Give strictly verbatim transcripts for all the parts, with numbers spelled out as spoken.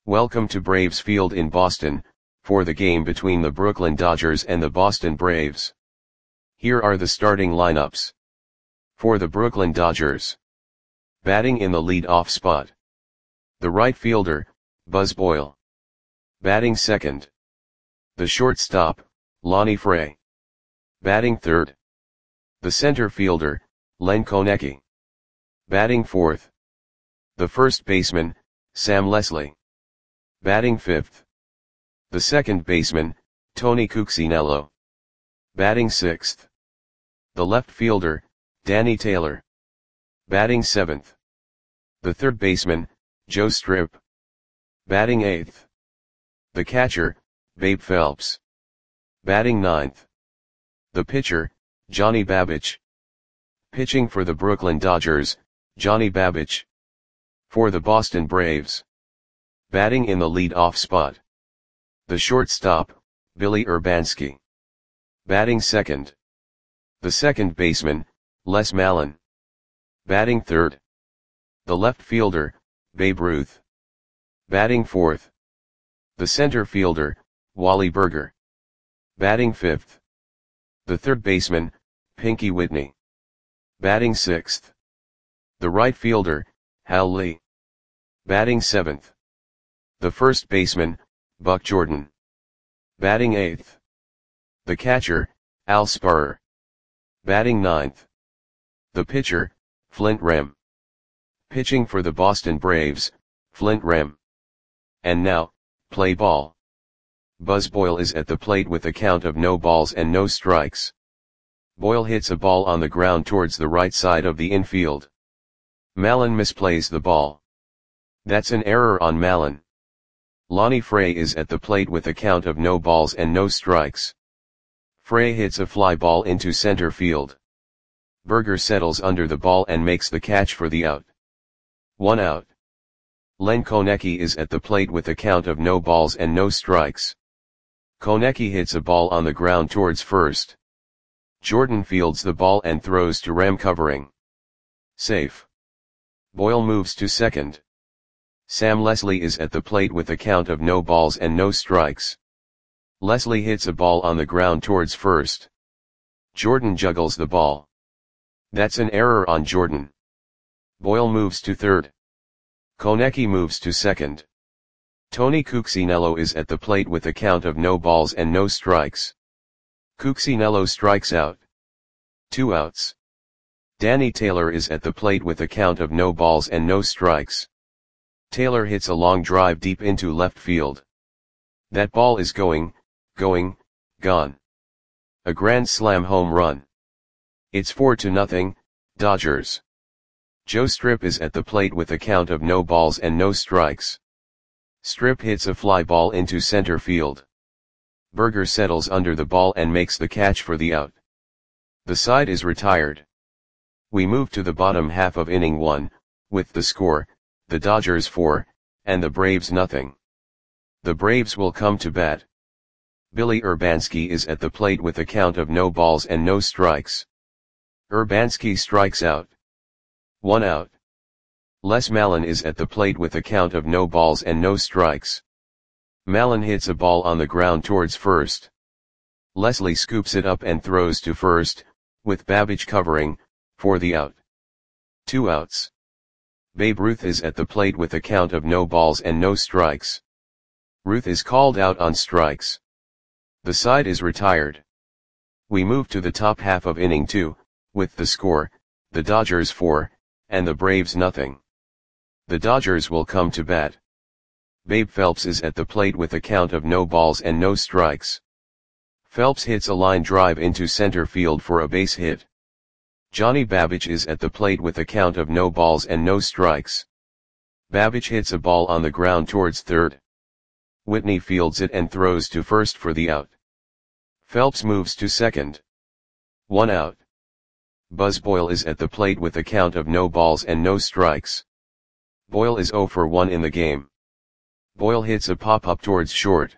Welcome to Braves Field in Boston, for the game between the Brooklyn Dodgers and the Boston Braves. Here are the starting lineups. For the Brooklyn Dodgers. Batting in the lead-off spot. The right fielder, Buzz Boyle. Batting second. The shortstop, Lonnie Fray. Batting third. The center fielder, Len Konecki. Batting fourth. The first baseman, Sam Leslie. Batting fifth. The second baseman, Tony Cuccinello. Batting sixth. The left fielder, Danny Taylor. Batting seventh. The third baseman, Joe Strip. Batting eighth. The catcher, Babe Phelps. Batting ninth. The pitcher, Johnny Babich. Pitching for the Brooklyn Dodgers, Johnny Babich. For the Boston Braves. Batting in the lead-off spot. The shortstop, Billy Urbanski. Batting second. The second baseman, Les Mallon. Batting third. The left fielder, Babe Ruth. Batting fourth. The center fielder, Wally Burger. Batting fifth. The third baseman, Pinky Whitney. Batting sixth. The right fielder, Hal Lee. Batting seventh. The first baseman, Buck Jordan. Batting eighth. The catcher, Al Sparrer. Batting ninth. The pitcher, Flint Rem. Pitching for the Boston Braves, Flint Rem. And now, play ball. Buzz Boyle is at the plate with a count of no balls and no strikes. Boyle hits a ball on the ground towards the right side of the infield. Mallon misplays the ball. That's an error on Mallon. Lonnie Fray is at the plate with a count of no balls and no strikes. Fray hits a fly ball into center field. Burger settles under the ball and makes the catch for the out. One out. Len Konecki is at the plate with a count of no balls and no strikes. Konecki hits a ball on the ground towards first. Jordan fields the ball and throws to Rem covering. Safe. Boyle moves to second. Sam Leslie is at the plate with a count of no balls and no strikes. Leslie hits a ball on the ground towards first. Jordan juggles the ball. That's an error on Jordan. Boyle moves to third. Konecki moves to second. Tony Cuccinello is at the plate with a count of no balls and no strikes. Cuccinello strikes out. Two outs. Danny Taylor is at the plate with a count of no balls and no strikes. Taylor hits a long drive deep into left field. That ball is going, going, gone. A grand slam home run. It's four to nothing, Dodgers. Joe Strip is at the plate with a count of no balls and no strikes. Strip hits a fly ball into center field. Burger settles under the ball and makes the catch for the out. The side is retired. We move to the bottom half of inning one, with the score, the Dodgers four, and the Braves nothing. The Braves will come to bat. Billy Urbanski is at the plate with a count of no balls and no strikes. Urbanski strikes out. One out. Les Mallon is at the plate with a count of no balls and no strikes. Mallon hits a ball on the ground towards first. Leslie scoops it up and throws to first, with Babich covering, for the out. Two outs. Babe Ruth is at the plate with a count of no balls and no strikes. Ruth is called out on strikes. The side is retired. We move to the top half of inning two, with the score, the Dodgers four, and the Braves nothing. The Dodgers will come to bat. Babe Phelps is at the plate with a count of no balls and no strikes. Phelps hits a line drive into center field for a base hit. Johnny Babich is at the plate with a count of no balls and no strikes. Babich hits a ball on the ground towards third. Whitney fields it and throws to first for the out. Phelps moves to second. One out. Buzz Boyle is at the plate with a count of no balls and no strikes. Boyle is zero for one in the game. Boyle hits a pop-up towards short.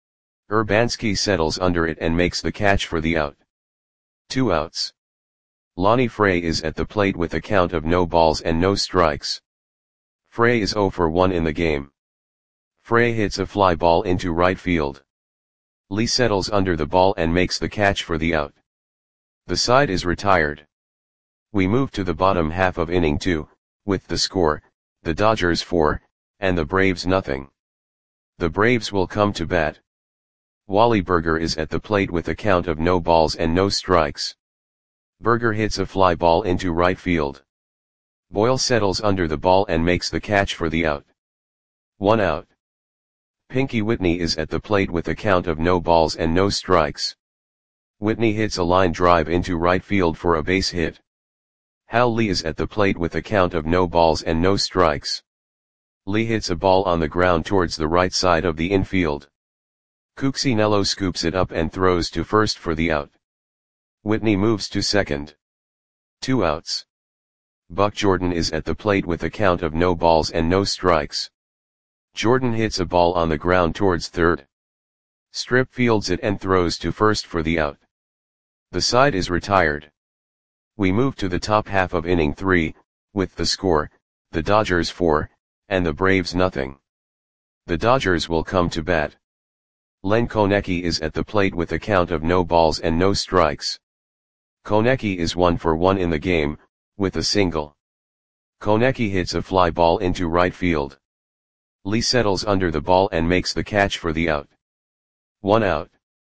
Urbanski settles under it and makes the catch for the out. Two outs. Lonnie Fray is at the plate with a count of no balls and no strikes. Fray is zero for one in the game. Frey hits a fly ball into right field. Lee settles under the ball and makes the catch for the out. The side is retired. We move to the bottom half of inning two, with the score, the Dodgers four, and the Braves nothing. The Braves will come to bat. Wally Burger is at the plate with a count of no balls and no strikes. Burger hits a fly ball into right field. Boyle settles under the ball and makes the catch for the out. One out. Pinky Whitney is at the plate with a count of no balls and no strikes. Whitney hits a line drive into right field for a base hit. Hal Lee is at the plate with a count of no balls and no strikes. Lee hits a ball on the ground towards the right side of the infield. Cuccinello scoops it up and throws to first for the out. Whitney moves to second. Two outs. Buck Jordan is at the plate with a count of no balls and no strikes. Jordan hits a ball on the ground towards third. Strip fields it and throws to first for the out. The side is retired. We move to the top half of inning three, with the score, the Dodgers four, and the Braves nothing. The Dodgers will come to bat. Len Konecki is at the plate with a count of no balls and no strikes. Konecki is one for one in the game, with a single. Konecki hits a fly ball into right field. Lee settles under the ball and makes the catch for the out. One out.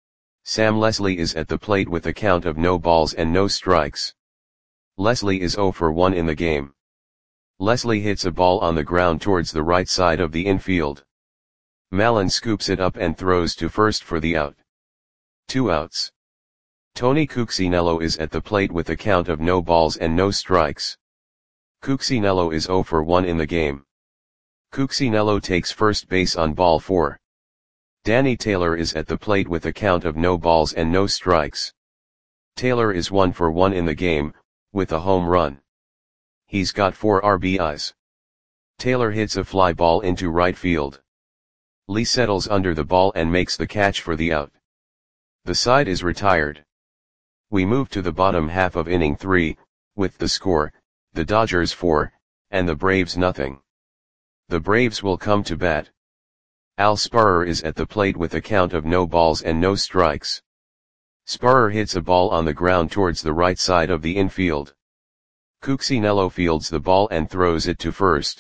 Sam Leslie is at the plate with a count of no balls and no strikes. Leslie is zero for one in the game. Leslie hits a ball on the ground towards the right side of the infield. Mallon scoops it up and throws to first for the out. Two outs. Tony Cuccinello is at the plate with a count of no balls and no strikes. Cuccinello is zero for one in the game. Cuccinello takes first base on ball four. Danny Taylor is at the plate with a count of no balls and no strikes. Taylor is one for one in the game, with a home run. He's got four R B Is. Taylor hits a fly ball into right field. Lee settles under the ball and makes the catch for the out. The side is retired. We move to the bottom half of inning three, with the score, the Dodgers four, and the Braves nothing. The Braves will come to bat. Al Sparrer is at the plate with a count of no balls and no strikes. Sparrer hits a ball on the ground towards the right side of the infield. Cuccinello fields the ball and throws it to first.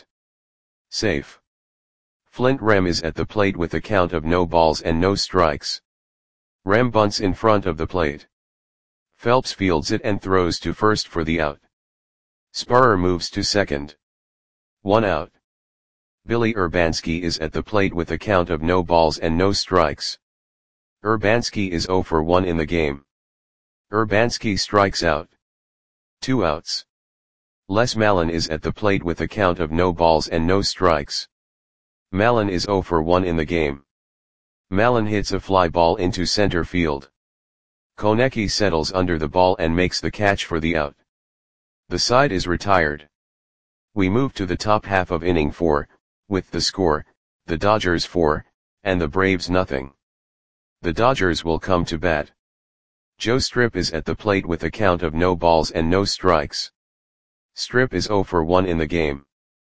Safe. Flint Rem is at the plate with a count of no balls and no strikes. Rem bunts in front of the plate. Phelps fields it and throws to first for the out. Sparrer moves to second. One out. Billy Urbanski is at the plate with a count of no balls and no strikes. Urbanski is zero for one in the game. Urbanski strikes out. Two outs. Les Mallon is at the plate with a count of no balls and no strikes. Mallon is zero for one in the game. Mallon hits a fly ball into center field. Konecki settles under the ball and makes the catch for the out. The side is retired. We move to the top half of inning four, with the score, the Dodgers four, and the Braves nothing. The Dodgers will come to bat. Joe Strip is at the plate with a count of no balls and no strikes. Strip is zero for one in the game.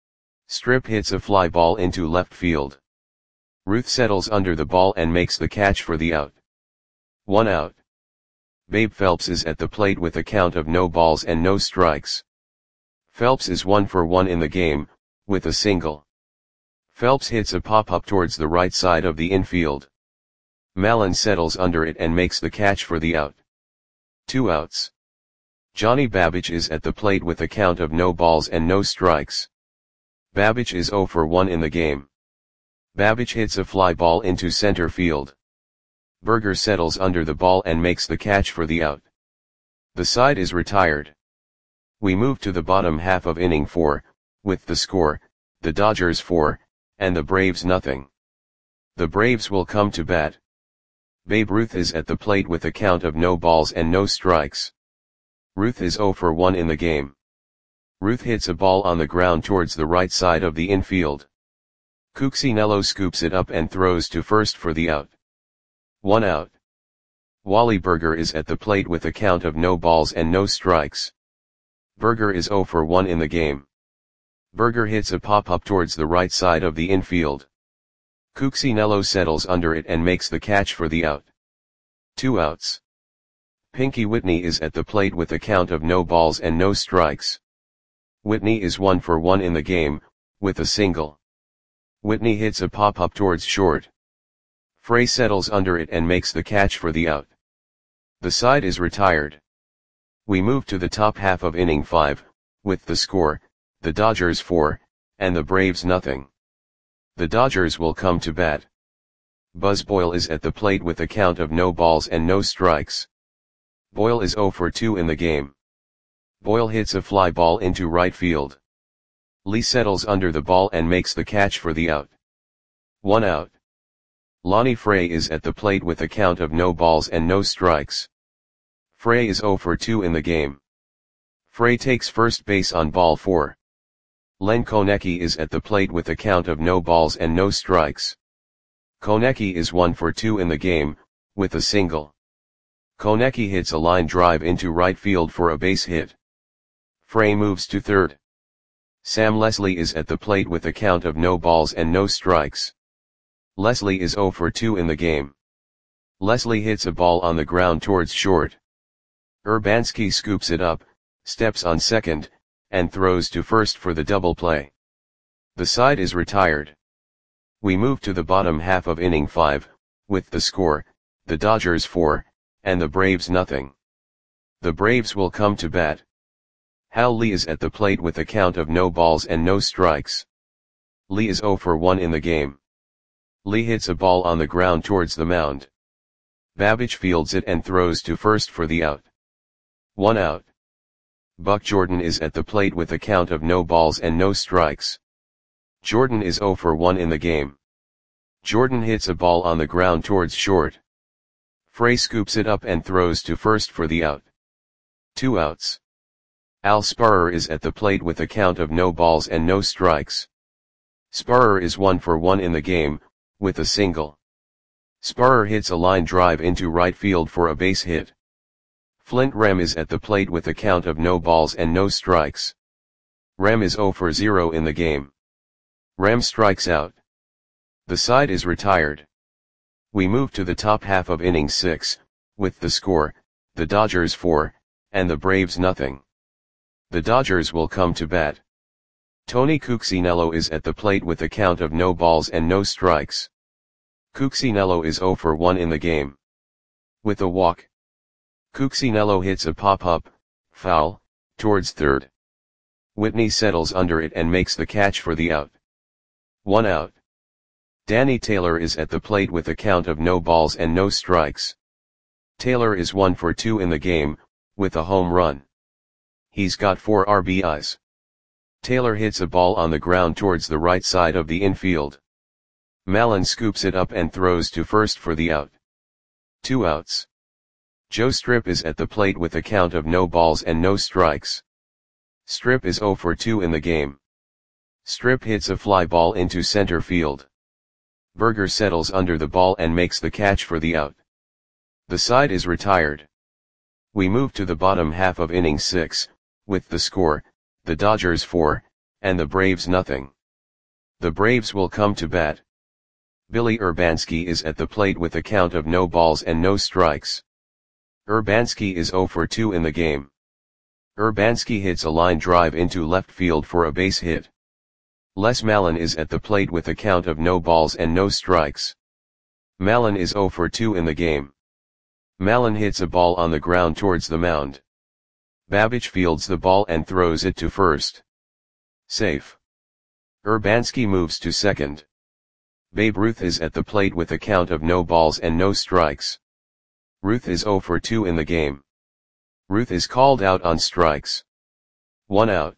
Strip hits a fly ball into left field. Ruth settles under the ball and makes the catch for the out. One out. Babe Phelps is at the plate with a count of no balls and no strikes. Phelps is one for one in the game, with a single. Phelps hits a pop-up towards the right side of the infield. Mallon settles under it and makes the catch for the out. Two outs. Johnny Babbage is at the plate with a count of no balls and no strikes. Babbage is zero for one in the game. Babbage hits a fly ball into center field. Burger settles under the ball and makes the catch for the out. The side is retired. We move to the bottom half of inning four, with the score, the Dodgers four, and the Braves nothing. The Braves will come to bat. Babe Ruth is at the plate with a count of no balls and no strikes. Ruth is zero for one in the game. Ruth hits a ball on the ground towards the right side of the infield. Cuccinello scoops it up and throws to first for the out. One out. Wally Burger is at the plate with a count of no balls and no strikes. Burger is zero for one in the game. Burger hits a pop-up towards the right side of the infield. Cuccinello settles under it and makes the catch for the out. Two outs. Pinky Whitney is at the plate with a count of no balls and no strikes. Whitney is one for one in the game, with a single. Whitney hits a pop-up towards short. Frey settles under it and makes the catch for the out. The side is retired. We move to the top half of inning five, with the score, the Dodgers four, and the Braves nothing. The Dodgers will come to bat. Buzz Boyle is at the plate with a count of no balls and no strikes. Boyle is oh for two in the game. Boyle hits a fly ball into right field. Lee settles under the ball and makes the catch for the out. One out. Lonnie Frey is at the plate with a count of no balls and no strikes. Frey is oh for two in the game. Frey takes first base on ball four. Len Konecki is at the plate with a count of no balls and no strikes. Konecki is one for two in the game, with a single. Konecki hits a line drive into right field for a base hit. Frey moves to third. Sam Leslie is at the plate with a count of no balls and no strikes. Leslie is oh for two in the game. Leslie hits a ball on the ground towards short. Urbanski scoops it up, steps on second, and throws to first for the double play. The side is retired. We move to the bottom half of inning five, with the score, the Dodgers four, and the Braves nothing. The Braves will come to bat. Hal Lee is at the plate with a count of no balls and no strikes. Lee is oh for one in the game. Lee hits a ball on the ground towards the mound. Babbage fields it and throws to first for the out. One out. Buck Jordan is at the plate with a count of no balls and no strikes. Jordan is oh for one in the game. Jordan hits a ball on the ground towards short. Frey scoops it up and throws to first for the out. Two outs. Al Sparrer is at the plate with a count of no balls and no strikes. Sparrer is one for one in the game, with a single. Sparrer hits a line drive into right field for a base hit. Flint Rem is at the plate with a count of no balls and no strikes. Rem is oh for zero in the game. Rem strikes out. The side is retired. We move to the top half of inning six, with the score, the Dodgers four, and the Braves nothing. The Dodgers will come to bat. Tony Cuccinello is at the plate with a count of no balls and no strikes. Cuccinello is oh for one in the game. With a walk. Cuccinello hits a pop-up, foul, towards third. Whitney settles under it and makes the catch for the out. One out. Danny Taylor is at the plate with a count of no balls and no strikes. Taylor is one for two in the game, with a home run. He's got four R B Is. Taylor hits a ball on the ground towards the right side of the infield. Mallon scoops it up and throws to first for the out. Two outs. Joe Strip is at the plate with a count of no balls and no strikes. Strip is oh for two in the game. Strip hits a fly ball into center field. Berger settles under the ball and makes the catch for the out. The side is retired. We move to the bottom half of inning six, with the score, the Dodgers four, and the Braves nothing. The Braves will come to bat. Billy Urbanski is at the plate with a count of no balls and no strikes. Urbanski is oh for two in the game. Urbanski hits a line drive into left field for a base hit. Les Mallon is at the plate with a count of no balls and no strikes. Mallon is oh for two in the game. Mallon hits a ball on the ground towards the mound. Babbage fields the ball and throws it to first. Safe. Urbanski moves to second. Babe Ruth is at the plate with a count of no balls and no strikes. Ruth is oh for two in the game. Ruth is called out on strikes. One out.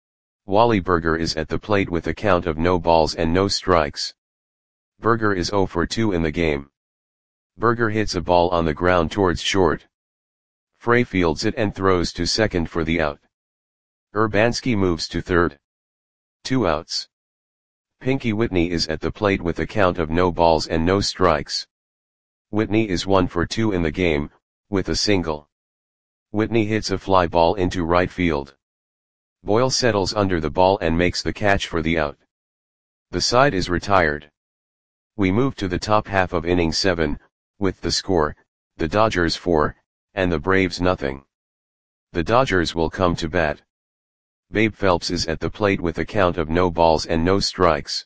Wally Berger is at the plate with a count of no balls and no strikes. Berger is oh for two in the game. Berger hits a ball on the ground towards short. Frey fields it and throws to second for the out. Urbanski moves to third. Two outs. Pinky Whitney is at the plate with a count of no balls and no strikes. Whitney is one for two in the game, with a single. Whitney hits a fly ball into right field. Boyle settles under the ball and makes the catch for the out. The side is retired. We move to the top half of inning seven, with the score, the Dodgers four, and the Braves nothing. The Dodgers will come to bat. Babe Phelps is at the plate with a count of no balls and no strikes.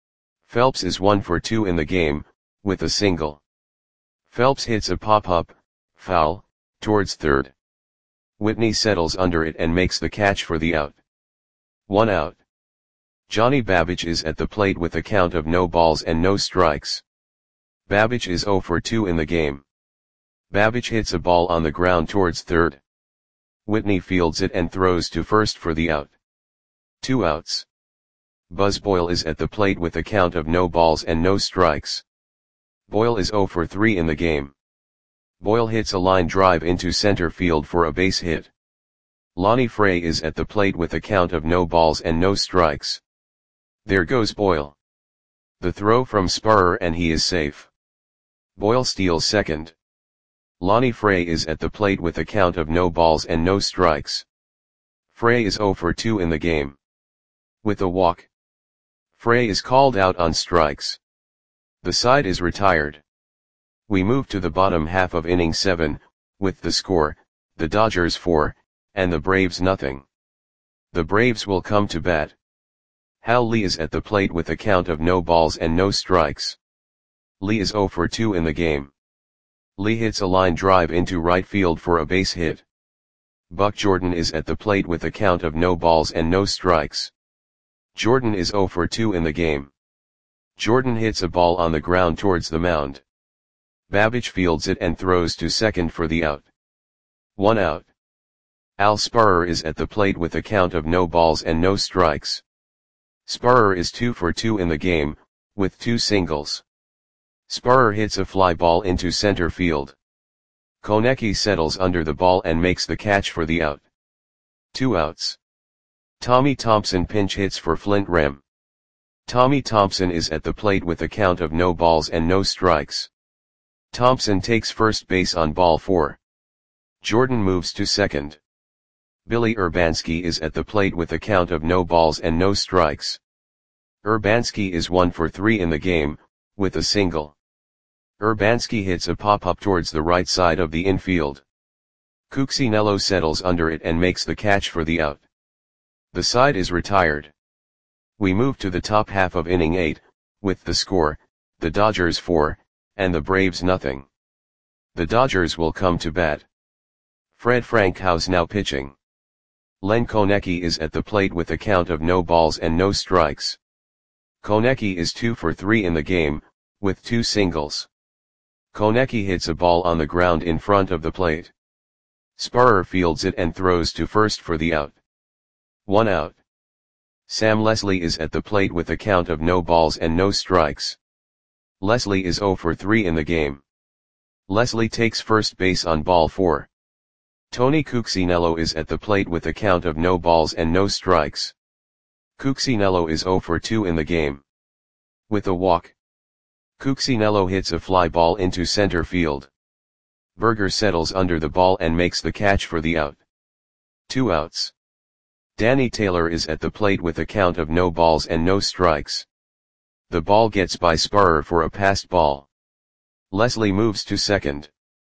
Phelps is one for two in the game, with a single. Phelps hits a pop-up, foul, towards third. Whitney settles under it and makes the catch for the out. One out. Johnny Babbage is at the plate with a count of no balls and no strikes. Babbage is zero for two in the game. Babbage hits a ball on the ground towards third. Whitney fields it and throws to first for the out. Two outs. Buzz Boyle is at the plate with a count of no balls and no strikes. Boyle is zero for three in the game. Boyle hits a line drive into center field for a base hit. Lonnie Frey is at the plate with a count of no balls and no strikes. There goes Boyle. The throw from Sparrer and he is safe. Boyle steals second. Lonnie Frey is at the plate with a count of no balls and no strikes. Frey is zero for two in the game. With a walk. Frey is called out on strikes. The side is retired. We move to the bottom half of inning seven, with the score, the Dodgers four, and the Braves nothing. The Braves will come to bat. Hal Lee is at the plate with a count of no balls and no strikes. Lee is zero for two in the game. Lee hits a line drive into right field for a base hit. Buck Jordan is at the plate with a count of no balls and no strikes. Jordan is zero for two in the game. Jordan hits a ball on the ground towards the mound. Babbage fields it and throws to second for the out. One out. Al Sparrer is at the plate with a count of no balls and no strikes. Sparrer is two for two in the game, with two singles. Sparrer hits a fly ball into center field. Konecki settles under the ball and makes the catch for the out. Two outs. Tommy Thompson pinch hits for Flint Rem. Tommy Thompson is at the plate with a count of no balls and no strikes. Thompson takes first base on ball four. Jordan moves to second. Billy Urbanski is at the plate with a count of no balls and no strikes. Urbanski is one for three in the game, with a single. Urbanski hits a pop-up towards the right side of the infield. Cuccinello settles under it and makes the catch for the out. The side is retired. We move to the top half of inning eight, with the score, the Dodgers four, and the Braves nothing. The Dodgers will come to bat. Fred Frankhouse now pitching. Len Konecki is at the plate with a count of no balls and no strikes. Konecki is two for three in the game, with two singles. Konecki hits a ball on the ground in front of the plate. Sparrer fields it and throws to first for the out. One out. Sam Leslie is at the plate with a count of no balls and no strikes. Leslie is zero for three in the game. Leslie takes first base on ball four. Tony Cuccinello is at the plate with a count of no balls and no strikes. Cuccinello is zero for two in the game. With a walk. Cuccinello hits a fly ball into center field. Berger settles under the ball and makes the catch for the out. Two outs. Danny Taylor is at the plate with a count of no balls and no strikes. The ball gets by Sparrer for a passed ball. Leslie moves to second.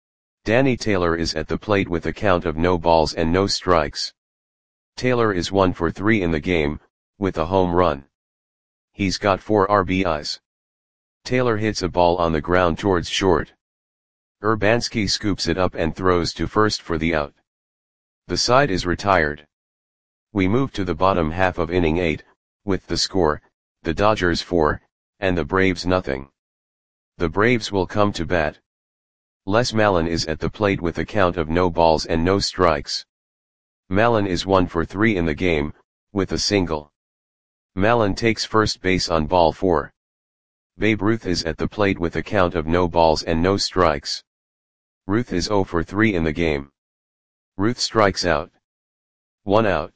Danny Taylor is at the plate with a count of no balls and no strikes. Taylor is one for three in the game, with a home run. He's got four R B Is. Taylor hits a ball on the ground towards short. Urbanski scoops it up and throws to first for the out. The side is retired. We move to the bottom half of inning eight, with the score, the Dodgers four, and the Braves nothing. The Braves will come to bat. Les Mallon is at the plate with a count of no balls and no strikes. Mallon is one for three in the game, with a single. Mallon takes first base on ball four. Babe Ruth is at the plate with a count of no balls and no strikes. Ruth is zero for three in the game. Ruth strikes out. One out.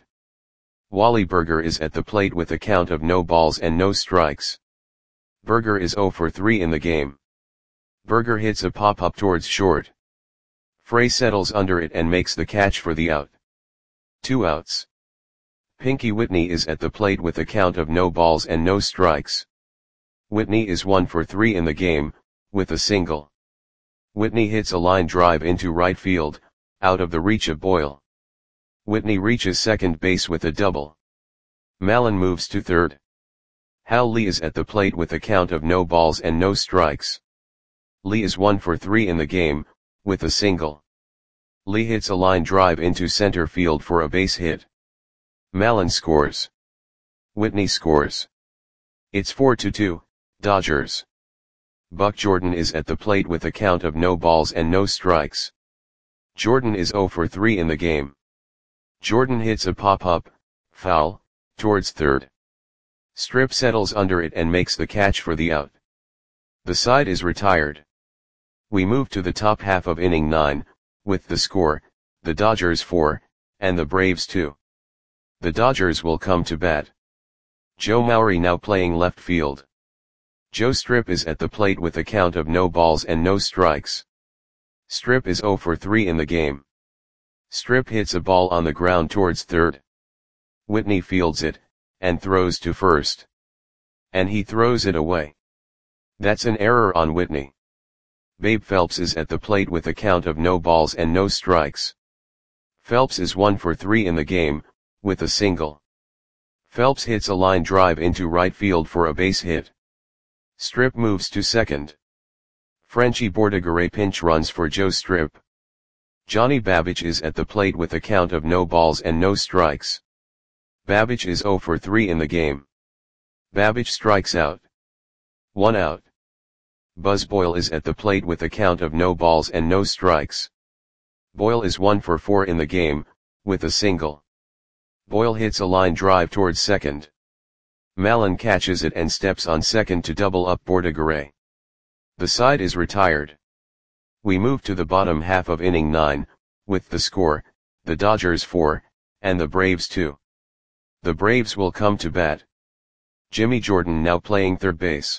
Wally Berger is at the plate with a count of no balls and no strikes. Berger is zero for three in the game. Berger hits a pop-up towards short. Frey settles under it and makes the catch for the out. Two outs. Pinky Whitney is at the plate with a count of no balls and no strikes. Whitney is one for three in the game, with a single. Whitney hits a line drive into right field, out of the reach of Boyle. Whitney reaches second base with a double. Mallon moves to third. Hal Lee is at the plate with a count of no balls and no strikes. Lee is one for three in the game, with a single. Lee hits a line drive into center field for a base hit. Mallon scores. Whitney scores. It's four to two, Dodgers. Buck Jordan is at the plate with a count of no balls and no strikes. Jordan is zero for three in the game. Jordan hits a pop-up, foul, towards third. Strip settles under it and makes the catch for the out. The side is retired. We move to the top half of inning nine, with the score, the Dodgers four, and the Braves two. The Dodgers will come to bat. Joe Maury now playing left field. Joe Strip is at the plate with a count of no balls and no strikes. Strip is zero for three in the game. Strip hits a ball on the ground towards third. Whitney fields it, and throws to first. And he throws it away. That's an error on Whitney. Babe Phelps is at the plate with a count of no balls and no strikes. Phelps is one for three in the game, with a single. Phelps hits a line drive into right field for a base hit. Strip moves to second. Frenchie Bordegaray pinch runs for Joe Strip. Johnny Babbage is at the plate with a count of no balls and no strikes. Babbage is zero for three in the game. Babbage strikes out. One out. Buzz Boyle is at the plate with a count of no balls and no strikes. Boyle is one for four in the game, with a single. Boyle hits a line drive towards second. Mallon catches it and steps on second to double up Bordegaray. The side is retired. We move to the bottom half of inning nine, with the score, the Dodgers four, and the Braves two. The Braves will come to bat. Jimmy Jordan now playing third base.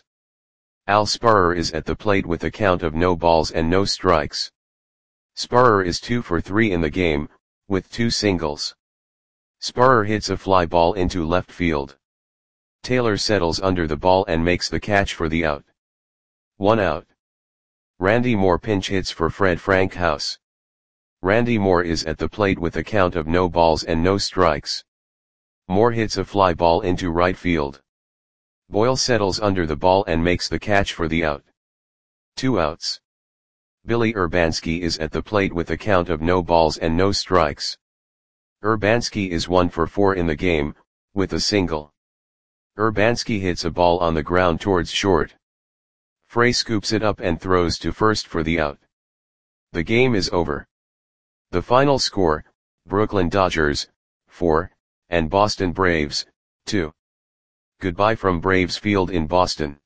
Al Sparrer is at the plate with a count of no balls and no strikes. Sparrer is two for three in the game, with two singles. Sparrer hits a fly ball into left field. Taylor settles under the ball and makes the catch for the out. One out. Randy Moore pinch hits for Fred Frankhouse. Randy Moore is at the plate with a count of no balls and no strikes. Moore hits a fly ball into right field. Boyle settles under the ball and makes the catch for the out. Two outs. Billy Urbanski is at the plate with a count of no balls and no strikes. Urbanski is one for four in the game, with a single. Urbanski hits a ball on the ground towards short. Frey scoops it up and throws to first for the out. The game is over. The final score, Brooklyn Dodgers, four, and Boston Braves, two. Goodbye from Braves Field in Boston.